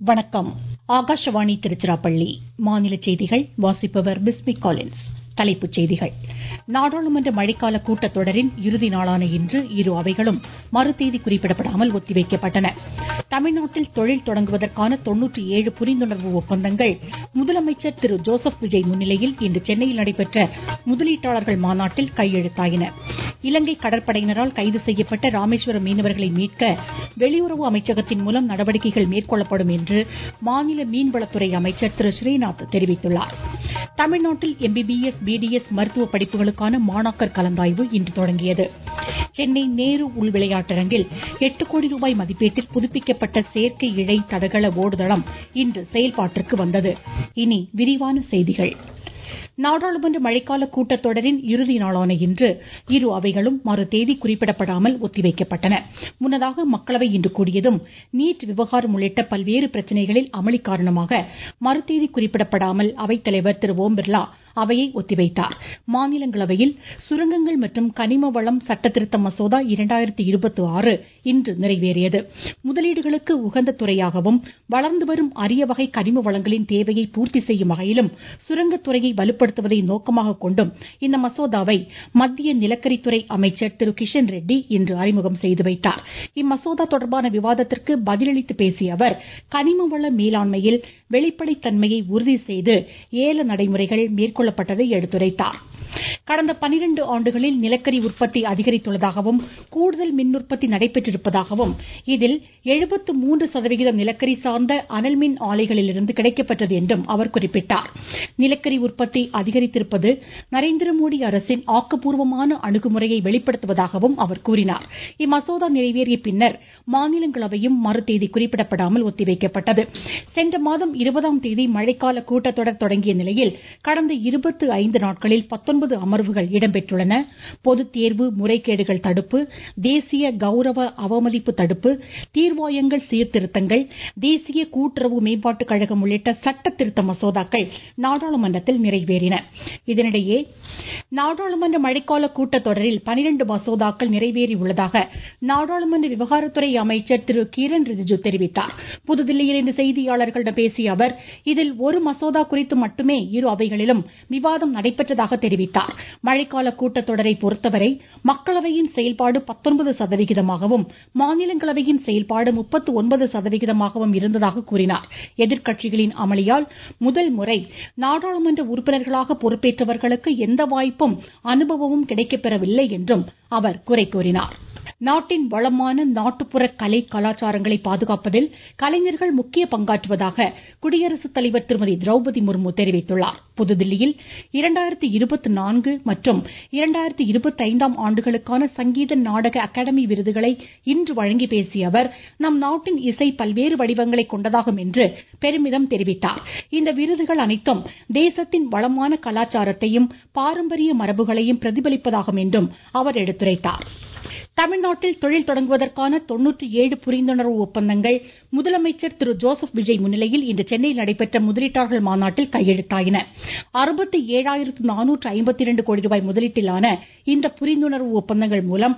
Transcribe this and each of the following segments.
வணக்கம். ஆகாஷவாணி திருச்சிராப்பள்ளி. மாநில செய்திகள் வாசிப்பவர் பிஸ்மி காலின்ஸ். தலைப்புச் செய்திகள். நாடாளுமன்ற மழைக்கால கூட்டத்தொடரின் இறுதி நாளான இன்று இரு அவைகளும் மறுதேதி குறிப்பிடப்படாமல் ஒத்திவைக்கப்பட்டன. தமிழ்நாட்டில் தொழில் தொடங்குவதற்கான 97 புரிந்துணர்வு ஒப்பந்தங்கள் முதலமைச்சர் திரு ஜோசப் விஜய் முன்னிலையில் இன்று சென்னையில் நடைபெற்ற முதலீட்டாளர்கள் மாநாட்டில் கையெழுத்தாயின. இலங்கை கடற்படையினரால் கைது செய்யப்பட்ட ராமேஸ்வரம் மீனவர்களை மீட்க வெளியுறவு அமைச்சகத்தின் மூலம் நடவடிக்கைகள் மேற்கொள்ளப்படும் என்று மாநில மீன்வளத்துறை அமைச்சர் திரு ஸ்ரீநாத் தெரிவித்துள்ளார். தமிழ்நாட்டில் MBBS, BDS மருத்துவ படிப்புகளுக்கான மாணாக்கர் கலந்தாய்வு இன்று தொடங்கியது. சென்னை நேரு உள் விளையாட்டரங்கில் 8 கோடி ரூபாய் மதிப்பீட்டில் புதுப்பிக்கப்பட்ட செயற்கை இழை தடகள ஓடுதளம் இன்று செயல்பாட்டிற்கு வந்தது. இனி விரிவான செய்திகள். நாடாளுமன்ற மழைக்கால கூட்டத்தொடரின் இறுதி நாளான இன்று இரு அவைகளும் மறுதேதி குறிப்பிடப்படாமல் ஒத்திவைக்கப்பட்டன. முன்னதாக மக்களவை இன்று கூடியதும் நீட் விவகாரம் உள்ளிட்ட பல்வேறு பிரச்சனைகளில் அமளி காரணமாக மறுதேதி குறிப்பிடப்படாமல் அவைத்தலைவர் திரு ஓம் பிர்லா அவையை ஒத்திவைத்தார். மாநிலங்களவையில் சுரங்கங்கள் மற்றும் கனிம வளம் சட்ட திருத்த மசோதா 2026 இன்று நிறைவேறியது. முதலீடுகளுக்கு உகந்த துறையாகவும் வளர்ந்து வரும் அரிய வகை கனிம வளங்களின் தேவையை பூர்த்தி செய்யும் வகையிலும் சுரங்கத்துறையை வலுப்படுத்துவதை நோக்கமாக கொண்டும் இந்த மசோதாவை மத்திய நிலக்கரித்துறை அமைச்சர் திரு கிஷன் ரெட்டி இன்று அறிமுகம் செய்து வைத்தார். இம்மசோதா தொடர்பான விவாதத்திற்கு பதிலளித்து பேசிய அவர், கனிம வள மேலாண்மையில் வெளிப்படைத்தன்மையை உறுதி செய்து ஏல நடைமுறைகள் மேற்கொள்ளப்பட்டதை எடுத்துரைத்தார். கடந்த 12 ஆண்டுகளில் நிலக்கரி உற்பத்தி அதிகரித்துள்ளதாகவும் கூடுதல் மின் உற்பத்தி நடைபெற்றிருப்பதாகவும் இதில் 73% நிலக்கரி சார்ந்த அனல் மின் ஆலைகளிலிருந்து கிடைக்கப்பெற்றது என்றும் அவர் குறிப்பிட்டார். நிலக்கரி உற்பத்தி அதிகரித்திருப்பது நரேந்திர மோடி அரசின் ஆக்கப்பூர்வமான அணுகுமுறையை வெளிப்படுத்துவதாகவும் அவர் கூறினார். இம்மசோதா நிறைவேறிய பின்னர் மாநிலங்களவையும் மறுதேதி குறிப்பிடப்படாமல் ஒத்திவைக்கப்பட்டது. சென்ற மாதம் 20ஆம் தேதி மழைக்கால கூட்டத்தொடர் தொடங்கிய நிலையில் கடந்த 25 நாட்களில் 19 அமர்வுகள் இடம்பெற்றுள்ளன. பொதுத் தேர்வு முறைகேடுகள் தடுப்பு, தேசிய கௌரவ அவமதிப்பு தடுப்பு, தீர்வாயங்கள் சீர்திருத்தங்கள், தேசிய கூட்டுறவு மேம்பாட்டுக் கழகம் உள்ளிட்ட சட்ட திருத்த மசோதாக்கள் நாடாளுமன்றத்தில் நிறைவேறின. இதனிடையே நாடாளுமன்ற மழைக்கால கூட்டத்தொடரில் 12 மசோதாக்கள் நிறைவேறியுள்ளதாக நாடாளுமன்ற விவகாரத்துறை அமைச்சர் திரு கிரண் ரிஜிஜு தெரிவித்தார். புதுதில்லியில் இன்று செய்தியாளர்களிடம் பேசிய அவர், இதில் ஒரு மசோதா குறித்து மட்டுமே இரு அவைகளிலும் விவாதம் நடைபெற்றதாக தெரிவித்தார். மழைக்கால கூட்டத்தொடரை பொறுத்தவரை மக்களவையின் செயல்பாடு 19%ஆகவும் மாநிலங்களவையின் செயல்பாடு 39%ஆகவும் இருந்ததாக கூறினார். எதிர்க்கட்சிகளின் அமளியால் முதல் முறை நாடாளுமன்ற உறுப்பினர்களாக பொறுப்பேற்றவர்களுக்கு எந்த வாய்ப்பும் அனுபவமும் கிடைக்கப்பெறவில்லை என்றும் அவர் குறை கூறினார். நாட்டின் வளமான நாட்டுப்புற கலை கலாச்சாரங்களை பாதுகாப்பதில் கலைஞர்கள் முக்கிய பங்காற்றுவதாக குடியரசுத் தலைவர் திருமதி திரௌபதி முர்மு தெரிவித்துள்ளார். புதுதில்லியில் 2024 மற்றும் 2025ஆம் ஆண்டுகளுக்கான சங்கீத நாடக அகாடமி விருதுகளை இன்று வழங்கி பேசிய அவர், நம் நாட்டின் இசை பல்வேறு வடிவங்களை கொண்டதாகும் என்று பெருமிதம் தெரிவித்தார். இந்த விருதுகள் அனைத்தும் தேசத்தின் வளமான கலாச்சாரத்தையும் பாரம்பரிய மரபுகளையும் பிரதிபலிப்பதாகும் என்றும் அவர் எடுத்துரைத்தார். தமிழ்நாட்டில் தொழில் தொடங்குவதற்கான 97 புரிந்துணர்வு ஒப்பந்தங்கள் முதலமைச்சர் திரு ஜோசப் விஜய் முன்னிலையில் இன்று சென்னையில் நடைபெற்ற முதலீட்டாளர்கள் மாநாட்டில் கையெழுத்தாயின. 67,452 கோடி ரூபாய் முதலீட்டிலான இந்த புரிந்துணர்வு ஒப்பந்தங்கள் மூலம்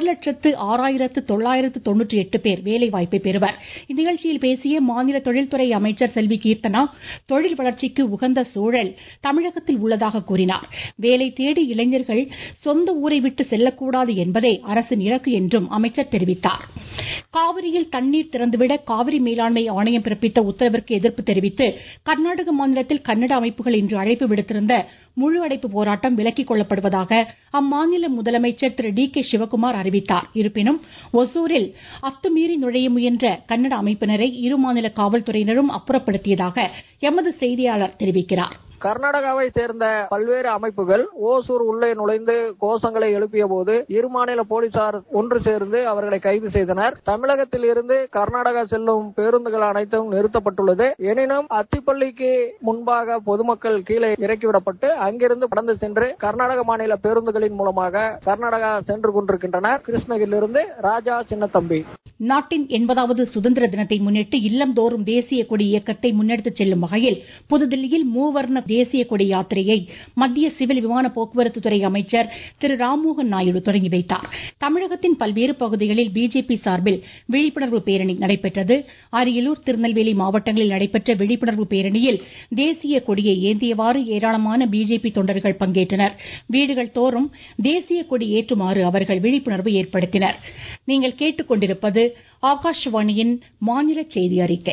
1,06,998 பேர் வேலைவாய்ப்பை பெறுவர். இந்நிகழ்ச்சியில் பேசிய மாநில தொழில்துறை அமைச்சர் செல்வி கீர்த்தனா, தொழில் வளர்ச்சிக்கு உகந்த சூழல் தமிழகத்தில் உள்ளதாக கூறினார். வேலை தேடி இளைஞர்கள் சொந்த ஊரை விட்டு செல்லக்கூடாது என்பதே அரசின் இலக்கு என்றும் அமைச்சர் தெரிவித்தார். காவிரியில் தண்ணீர் திறந்துவிட காவிரி மேலாண்மை ஆணையம் பிறப்பித்த உத்தரவிற்கு எதிர்ப்பு தெரிவித்து கர்நாடக மாநிலத்தில் கன்னட அமைப்புகள் இன்று அழைப்பு விடுத்திருந்த முழு அடைப்பு போராட்டம் விலக்கிக் கொள்ளப்படுவதாக அம்மாநில முதலமைச்சர் திரு DK சிவக்குமார் அறிவித்தார். இருப்பினும் ஒசூரில் அத்துமீறி நுழைய முயன்ற கன்னட அமைப்பினரை இரு மாநில காவல்துறையினரும் அப்புறப்படுத்தியதாக எமது செய்தியாளர் தெரிவிக்கிறார். கர்நாடகாவை சேர்ந்த பல்வேறு அமைப்புகள் ஓசூர் உள்ளே நுழைந்து கோஷங்களை எழுப்பிய போது இரு மாநில போலீசார் ஒன்று சேர்ந்து அவர்களை கைது செய்தனர். தமிழகத்தில் இருந்து கர்நாடகா செல்லும் பேருந்துகள் அனைத்தும் நிறுத்தப்பட்டுள்ளது. எனினும் அத்திப்பள்ளிக்கு முன்பாக பொதுமக்கள் கீழே இறக்கிவிடப்பட்டு அங்கிருந்து கடந்து சென்று கர்நாடக மாநில பேருந்துகளின் மூலமாக கர்நாடகா சென்று கொண்டிருக்கின்றனர். கிருஷ்ணகிரியிலிருந்து ராஜா சின்னத்தம்பி. நாட்டின் 80வது சுதந்திர தினத்தை முன்னிட்டு இல்லந்தோறும் தேசிய கொடி இயக்கத்தை முன்னெடுத்துச் செல்லும் வகையில் புதுதில்லியில் மூவர்ண தேசிய கொடி யாத்திரையை மத்திய சிவில் விமான போக்குவரத்து துறை அமைச்சர் திரு ராம்மோகன் நாயுடு தொடங்கி வைத்தார். தமிழகத்தின் பல்வேறு பகுதிகளில் பிஜேபி சார்பில் விழிப்புணர்வு பேரணி நடைபெற்றது. அரியலூர், திருநெல்வேலி மாவட்டங்களில் நடைபெற்ற விழிப்புணர்வு பேரணியில் தேசிய கொடியை ஏந்தியவாறு ஏராளமான பிஜேபி தொண்டர்கள் பங்கேற்றனர். வீடுகள் தோறும் தேசிய கொடி ஏற்றுமாறு அவர்கள் விழிப்புணர்வு ஏற்படுத்தினர். நீங்கள் கேட்டுக்கொண்டிருப்பது ஆகாஷவாணியின் மாநில செய்தி அறிக்கை.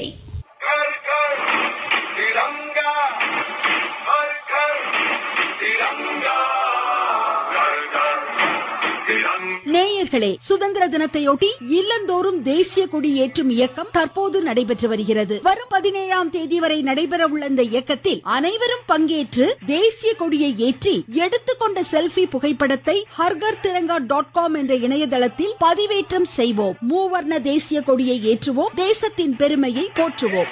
நேயர்களே, சுதந்திர தினத்தையொட்டி இல்லந்தோறும் தேசிய கொடி ஏற்றும் இயக்கம் தற்போது நடைபெற்று வருகிறது. வரும் 17ஆம் தேதி வரை நடைபெற உள்ள இந்த இயக்கத்தில் அனைவரும் பங்கேற்று தேசிய கொடியை ஏற்றி எடுத்துக்கொண்ட செல்ஃபி புகைப்படத்தை harghar-tiranga.com என்ற இணையதளத்தில் பதிவேற்றம் செய்வோம். மூவர்ண தேசிய கொடியை ஏற்றுவோம். தேசத்தின் பெருமையை போற்றுவோம்.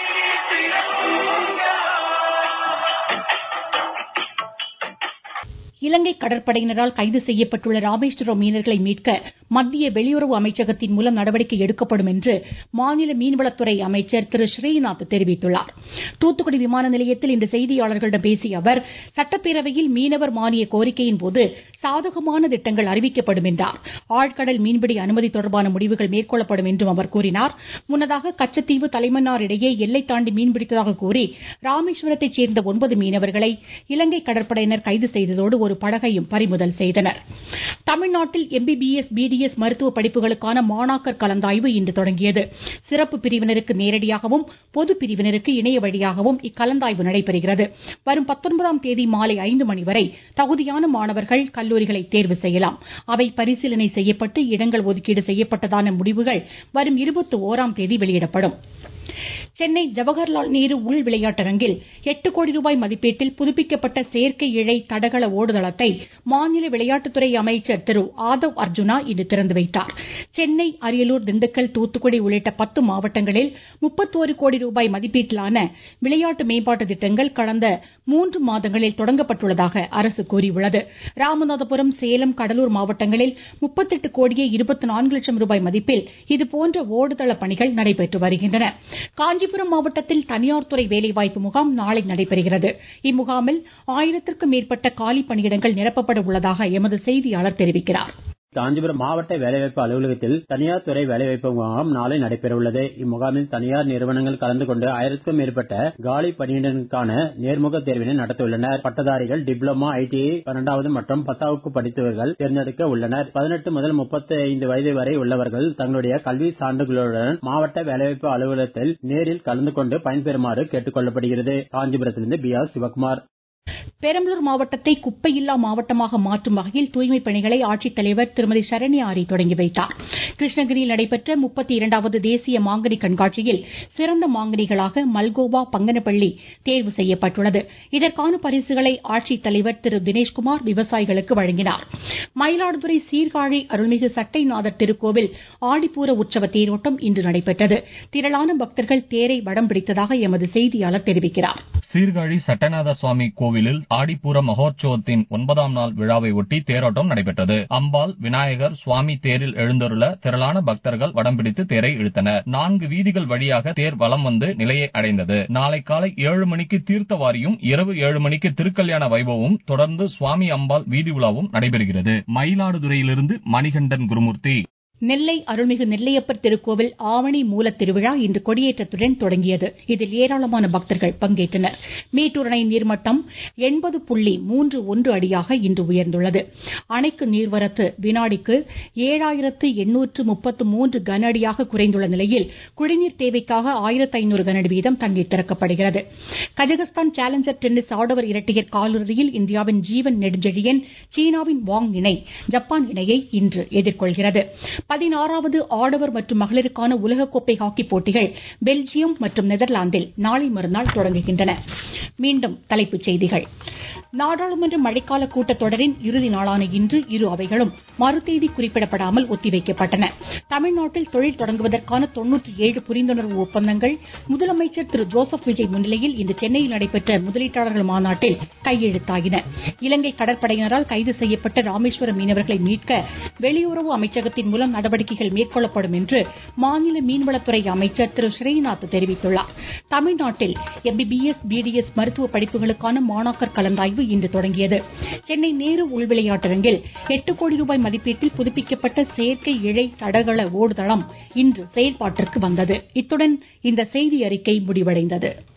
இலங்கை கடற்படையினரால் கைது செய்யப்பட்டுள்ள ராமேஸ்வரம் மீனவர்களை மீட்க மத்திய வெளியுறவு அமைச்சகத்தின் மூலம் நடவடிக்கை எடுக்கப்படும் என்று மாநில மீன்வளத்துறை அமைச்சர் திரு ஸ்ரீநாத் தெரிவித்துள்ளார். தூத்துக்குடி விமான நிலையத்தில் இன்று செய்தியாளர்களிடம் பேசிய அவர், சட்டப்பேரவையில் மீனவர் மானிய கோரிக்கையின் போது சாதகமான திட்டங்கள் அறிவிக்கப்படும் என்றார். ஆழ்கடல் மீன்பிடி அனுமதி தொடர்பான முடிவுகள் மேற்கொள்ளப்படும் என்றும் அவர் கூறினார். முன்னதாக கச்சத்தீவு, தலைமன்னார் இடையே எல்லை தாண்டி மீன்பிடித்ததாக கூறி ராமேஸ்வரத்தைச் சேர்ந்த 9 மீனவர்களை இலங்கை கடற்படையினர் கைது செய்ததோடு ஒரு படகையும் பறிமுதல் செய்தனர். தமிழ்நாட்டில் எம்பிபிஎஸ், பிடிஎஸ் மருத்துவ படிப்புகளுக்கான மாணாக்கர் கலந்தாய்வு இன்று தொடங்கியது. சிறப்பு பிரிவினருக்கு நேரடியாகவும், பொது பிரிவினருக்கு இணைய வழியாகவும் இக்கலந்தாய்வு நடைபெறுகிறது. வரும் 19ஆம் தேதி மாலை 5 மணி வரை தகுதியான மாணவர்கள் கல்லூரிகளை தேர்வு செய்யலாம். அவை பரிசீலனை செய்யப்பட்டு இடங்கள் ஒதுக்கீடு செய்யப்பட்டதான முடிவுகள் வரும் 21ஆம் தேதி வெளியிடப்படும். சென்னை ஜவஹர்லால் நேரு உள் விளையாட்டரங்கில் 8 கோடி ரூபாய் மதிப்பீட்டில் புதுப்பிக்கப்பட்ட செயற்கை இழை தடகள ஓடுதளத்தை மாநில விளையாட்டுத்துறை அமைச்சர் திரு ஆதவ் அர்ஜுனா இன்று திறந்து வைத்தார். சென்னை, அரியலூர், திண்டுக்கல், தூத்துக்குடி உள்ளிட்ட 10 மாவட்டங்களில் 31 கோடி ரூபாய் மதிப்பீட்டிலான விளையாட்டு மேம்பாட்டு திட்டங்கள் கடந்த 3 மாதங்களில் தொடங்கப்பட்டுள்ளதாக அரசு கூறியுள்ளது. ராமநாதபுரம், சேலம், கடலூர் மாவட்டங்களில் 38 கோடியே 24 லட்சம் ரூபாய் மதிப்பில் இதுபோன்ற ஓடுதள பணிகள் நடைபெற்று வருகின்றன. காஞ்சிபுரம் மாவட்டத்தில் தனியார் துறை வேலைவாய்ப்பு முகாம் நாளை நடைபெறுகிறது. இம்முகாமில் 1000க்கும் மேற்பட்ட காலி பணியிடங்கள் நிரப்பப்பட உள்ளதாக எமது செய்தியாளர் தெரிவிக்கிறார். காஞ்சிபுரம் மாவட்ட வேலைவாய்ப்பு அலுவலகத்தில் தனியார் துறை வேலைவாய்ப்பு முகாம் நாளை நடைபெற உள்ளது. இம்முகாமில் தனியார் நிறுவனங்கள் கலந்து கொண்டு 1000க்கும் மேற்பட்ட காலி பணியிடங்களுக்கான நேர்முக தேர்வினை நடத்த உள்ளனர். பட்டதாரிகள், டிப்ளமா, ITI 12வது மற்றும் 10வது படித்தவர்கள் தேர்ந்தெடுக்க உள்ளனர். 18 முதல் 35 வயது வரை உள்ளவர்கள் தங்களுடைய கல்வி சான்றுகளுடன் மாவட்ட வேலைவாய்ப்பு அலுவலகத்தில் நேரில் கலந்து கொண்டு பயன்பெறுமாறு கேட்டுக் கொள்ளப்படுகிறது. காஞ்சிபுரத்திலிருந்து BR சிவகுமார். பெரம்பலூர் மாவட்டத்தை குப்பையில்லா மாவட்டமாக மாற்றும் வகையில் தூய்மைப் பணிகளை ஆட்சித்தலைவர் திருமதி சரண்யா ஆரி தொடங்கி வைத்தார். கிருஷ்ணகிரியில் நடைபெற்ற 32வது தேசிய மாங்கனி கண்காட்சியில் சிறந்த மாங்கனிகளாக மல்கோவா, பங்கனப்பள்ளி தேர்வு செய்யப்பட்டுள்ளது. இதற்கான பரிசுகளை ஆட்சித்தலைவர் திரு தினேஷ்குமார் விவசாயிகளுக்கு வழங்கினார். மயிலாடுதுறை சீர்காழி அருள்மிகு சட்டைநாதர் திருக்கோவில் ஆடிப்பூர உற்சவ தேரோட்டம் இன்று நடைபெற்றது. திரளான பக்தர்கள் தேரை வடம் பிடித்ததாக எமது செய்தியாளர் தெரிவிக்கிறார். சீர்காழி சட்டைநாதர் சுவாமி கோவிலில் ஆடிப்பூர மகோற்சவத்தின் 9ஆம் நாள் விழாவை ஒட்டி தேரோட்டம் நடைபெற்றது. அம்பாள், விநாயகர், சுவாமி தேரில் எழுந்தருள திரளான பக்தர்கள் வடம் பிடித்து தேரை இழுத்தனர். 4 வீதிகள் வழியாக தேர் வலம் வந்து நிலையை அடைந்தது. நாளை காலை 7 மணிக்கு தீர்த்தவாரியும், இரவு 7 மணிக்கு திருக்கல்யாண வைபவமும், தொடர்ந்து சுவாமி அம்பாள் வீதி உலாவும் நடைபெறுகிறது. மயிலாடுதுறையிலிருந்து மணிகண்டன் குருமூர்த்தி. நெல்லை அருள்மிகு நெல்லையப்பர் திருக்கோவில் ஆவணி மூல திருவிழா இன்று கொடியேற்றத்துடன் தொடங்கியது. இதில் ஏராளமான பக்தர்கள் பங்கேற்றனர். மேட்டூர் அணை நீர்மட்டம் 80.31 அடியாக இன்று உயர்ந்துள்ளது. அணைக்கு நீர்வரத்து வினாடிக்கு 7833 கன அடியாக குறைந்துள்ள நிலையில் குடிநீர் தேவைக்காக 1500 கன அடி வீதம் தண்ணீர் திறக்கப்படுகிறது. கஜகஸ்தான் சேலஞ்சர் டென்னிஸ் ஆடவர் இரட்டையர் காலிறுதியில் இந்தியாவின் ஜீவன் நெடுஞ்செழியன், சீனாவின் வாங் இணை ஜப்பான் இணையை இன்று எதிர்கொள்கிறது. 16வது ஆடவர் மற்றும் மகளிருக்கான உலகக்கோப்பை ஹாக்கி போட்டிகள் பெல்ஜியம் மற்றும் நெதர்லாந்தில் நாளை மறுநாள் தொடங்குகின்றன. மீண்டும் தலைப்புச் செய்திகள். நாடாளுமன்ற மழைக்கால கூட்டத்தொடரின் இறுதி நாளான இன்று இரு அவைகளும் மறுதேதி குறிப்பிடப்படாமல் ஒத்திவைக்கப்பட்டன. தமிழ்நாட்டில் தொழில் தொடங்குவதற்கான 97 புரிந்துணர்வு ஒப்பந்தங்கள் முதலமைச்சர் திரு ஜோசப் விஜய் முன்னிலையில் இன்று சென்னையில் நடைபெற்ற முதலீட்டாளர்கள் மாநாட்டில் கையெழுத்தாகின. இலங்கை கடற்படையினரால் கைது செய்யப்பட்ட ராமேஸ்வரம் மீனவர்களை மீட்க வெளியுறவு அமைச்சகத்தின் மூலம் நடவடிக்கைகள் மேற்கொள்ளப்படும் என்று மாநில மீன்வளத்துறை அமைச்சர் திரு ஸ்ரீநாத் தெரிவித்துள்ளார். தமிழ்நாட்டில் MBBS, BDS மருத்துவ படிப்புகளுக்கான மாணாக்கர் கலந்தாய்வு இன்று தொடங்கியது. சென்னை நேரு உள்விளையாட்டரங்கில் 8 கோடி ரூபாய் மதிப்பீட்டில் புதுப்பிக்கப்பட்ட செயற்கை இழை தடகள ஓடுதளம் இன்று செயல்பாட்டிற்கு வந்தது. இத்துடன் இந்த செய்தி அறிக்கை முடிவடைந்தது.